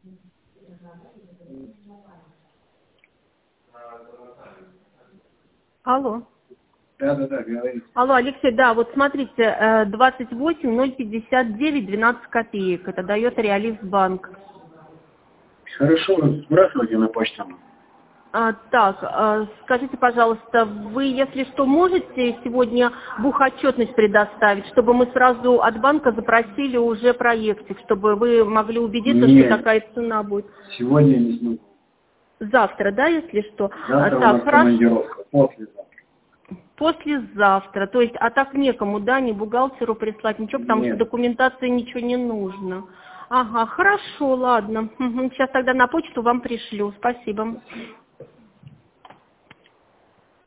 Алло. Да, говорите. Алло, Алексей, да, вот смотрите, 28 059 12 копеек. Это дает Реализбанк. Хорошо, сбрасывайте на почту. Скажите, пожалуйста, вы, если что, можете сегодня бухотчетность предоставить, чтобы мы сразу от банка запросили уже проектик, чтобы вы могли убедиться, Нет. что такая цена будет? Сегодня не смогу. Завтра, да, если что? Завтра у нас командировка, послезавтра. Послезавтра, то есть, а так некому, да, ни бухгалтеру прислать, ничего, потому Нет. что документации ничего не нужно. Ага, хорошо, ладно. Сейчас тогда на почту вам пришлю. Спасибо.